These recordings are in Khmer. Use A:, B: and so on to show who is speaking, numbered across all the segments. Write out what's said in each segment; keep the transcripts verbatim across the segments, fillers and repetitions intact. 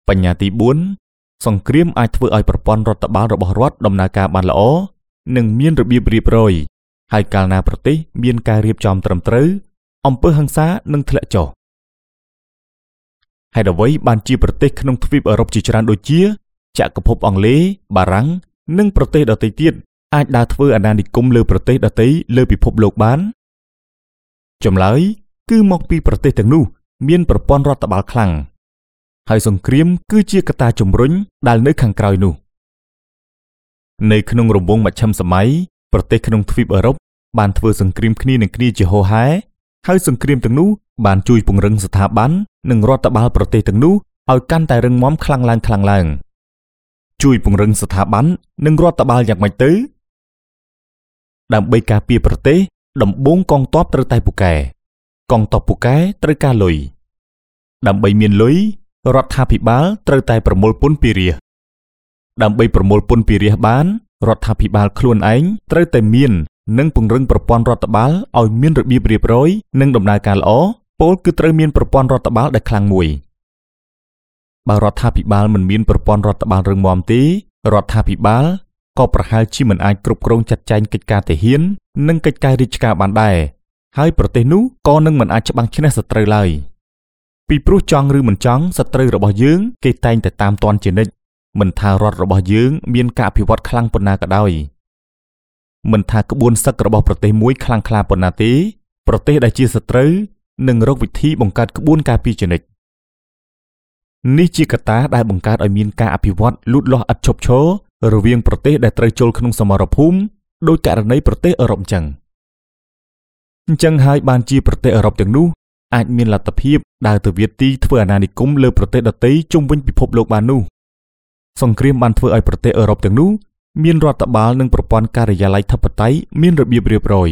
A: បញ្ញាទីបួនសង្គ្រាមអាចធ្វើឲ្យប្រព័ន្ធរដ្ឋបាលរបស់រដ្ឋដំណើរការបានល្អនិងមានរបៀបរៀបរយហើយកាលណាប្រទេសមានការរៀបចំត្រឹមត្រូវអំពើហិង្សានឹងធ្លាក់ចុះហេតុអ្វីបានជាប្រទេសក្នុងទ្វីបអឺរ៉ុបជាច្រើនដូចជាចក្រភពអង់គ្លេសបារាំងនិងប្រទេសដទៃទៀតអាចដើរធ្វើអាណានិគមលើប្រទេសដទៃលើពិភពលោកបានចម្លើយគឺមកពីប្រទេសទាំងនោះមានប្រព័ន្ធរដ្ឋបាលខ្លាំងហើយសង្គ្រាមគឺជាកត្តាជំរុញដែលនៅខាងក្រោយនោះនៅក្នុងរង្វង់មជ្ឈិមសម័យប្រទេសក្នុងទ្វីបអឺរ៉ុបបានធ្វើសង្គ្រាមគ្នានឹងគ្នាជាហូរហែហើយសង្គ្រាមទាំងនោះបានជួយពង្រឹងស្ថាប័ននិងរដ្ឋបាលប្រទេសទាំងនោះឲ្យកាន់តែរឹងមាំខ្លាំងឡើងខ្លាំងឡើងជួយពង្រឹងស្ថាប័ននិងរដ្ឋបាលយ៉ាងម៉េចទៅដើម្បីការពារប្រទេសដំបូងកងទ័ពត្រូវតែពូកែកងទ័ពពូកែត្រូវការលុយដើម្បីមានលុយរដ្ឋាភិបាលត្រូវតែប្រមូលពន្ធពីរាស្ត្រដើម្បីប្រមូលពន្ធពីរាស្ត្របានរដ្ឋាភិបាលខ្លួនឯងត្រូវតែមាននិងពង្រឹងប្រព័ន្ធរដ្ឋបាលឲ្យមានរបៀបរៀបរយនិងដំណើរការល្អពោលគឺត្រូវមានប្រព័ន្ធរដ្ឋបាលដែលខ្លាំងមួយបើរដ្ឋាភិបាលមិនមានប្រព័ន្ធរដ្ឋបាលរឹងមាំទេរដ្ឋាភិបាលក៏ប្រហែលជាមិនអាចគ្រប់គ្រងចាត់ចែងកិច្ចការទាហាននិងកិច្ចការរាជការបានដែរហើយប្រទេសនោះក៏នឹងមិនអាចច្បាំងឈ្នះសត្រូវឡើយពីព្រោះចង់ឬមិនចង់សត្រូវរបស់យើងគេតែងតែតាមទាន់ជានិច្ចមិនថារដ្ឋរបស់យើងមានការអភិវឌ្ឍខ្លាំងប៉ុណ្ណាក៏ដោយមិនថាក្បួនសឹករបស់ប្រទេសមួយខ្លាំងក្លាប៉ុណ្ណាទេប្រទេសដែលជាសត្រូវនឹងរកវិធីបង្កើតក្បួនការពារជានិច្ចនេះជាកត្តាដែលបង្កើតឲ្យមានការអភិវឌ្ឍលូតលាស់ឥតឈប់ឈររវាងប្រទេសដែលត្រូវចូលក្នុងសមរភូមិដោយករណីប្រទេសអឺរ៉ុបអញ្ចឹងអញ្ចឹងហើយបានជាប្រទេសអឺរ៉ុបទាំងនោះអាចមានលទ្ធភាពដើរទៅវាទីធ្វើអាណានិគមលើប្រទេសដទៃជុំវិញពិភពលោកបាននោះសង្គ្រាមបានធ្វើឲ្យប្រទេសអឺរ៉ុបទាំងនោះមានរដ្ឋបាលនិងប្រព័ន្ធការិយាល័យធិបតេយ្យមានរបៀបរៀបរយ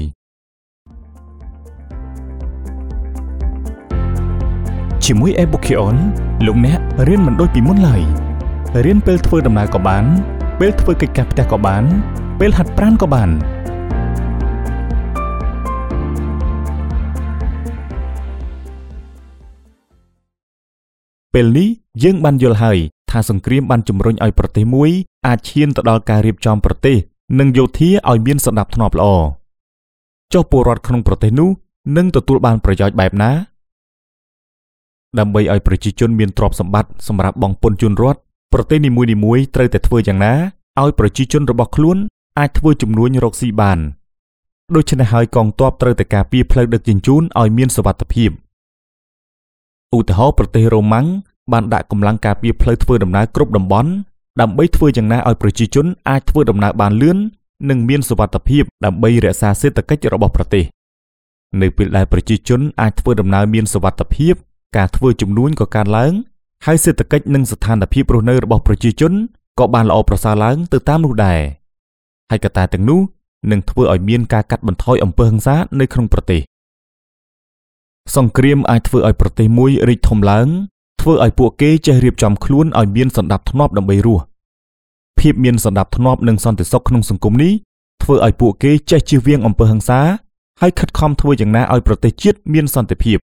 A: ជាមួយ Ebukion លោកអ្នករៀនមិនដូចពីមុនឡើយរៀនពេលធ្វើដំណើរក៏បានពេលធ្វើកិច្ចការផ្ទះក៏បានពេលហាត់ប្រាណក៏បានពេលនេះយើងបានយល់ហើយថាសង្គ្រាមបានជំរុញឲ្យប្រទេសមួយអាចឈានទៅដល់ការរៀបចំប្រទេសនិងយោធាឲ្យមានសណ្ដាប់ធ្នាប់ល្អចុះពលរដ្ឋក្នុងប្រទេសនោះនឹងទទួលបានប្រយោជន៍បែបណាដើម្បីឲ្យប្រជាជនមានទ្រព្យសម្បត្តិសម្រាប់បង់ពន្ធជូនរដ្ឋប្រទេសនីមួយៗត្រូវតែធ្វើយ៉ាងណាឲ្យប្រជាជនរបស់ខ្លួនអាចធ្វើជំនួញរកស៊ីបានដូច្នេះហើយកងទ័ពត្រូវតែការពារផ្លូវដឹកជញ្ជូនឲ្យមានសុវត្ថិភាពឧទាហរណ៍ប្រទេសរ៉ូម៉ាំងបានដាក់កម្លាំងការពារផ្លូវធ្វើដំណើរគ្រប់តំបន់ដើម្បីធ្វើយ៉ាងណាឲ្យប្រជាជនអាចធ្វើដំណើរបានលឿននិងមានសុវត្ថិភាពដើម្បីរក្សាសេដ្ឋកិច្ចរបស់ប្រទេសនៅពេលដែលប្រជាជនអាចធ្វើដំណើរមានសុវត្ថិភាពការធ្វើជំនួញក៏កើនឡើងហើយសេដ្ឋកិច្ចនិងស្ថានភាពរស់នៅរបស់ប្រជាជនក៏បានល្អប្រសើរឡើងទៅតាមនោះដែរហើយកត្តាទាំងនោះនឹងធ្វើឲ្យមានការកាត់បន្ថយអំពើហិង្សានៅក្នុងប្រទេសសង្គ្រាមអាចធ្វើឲ្យប្រទេសមួយរីកធំឡើងធ្វើឲ្យពួកគេចេះរៀបចំខ្លួនឲ្យមានសណ្ដាប់ធ្នាប់ដើម្បីរស់ភាពមានសណ្ដាប់ធ្នាប់និងសន្តិសុខក្នុងសង្គមនេះធ្វើឲ្យពួកគេចេះជៀសវាងអំពើហិង្សាហើយខិតខំធ្វើយ៉ាងណាឲ្យប្រទេសជាតិមានសន្តិភាព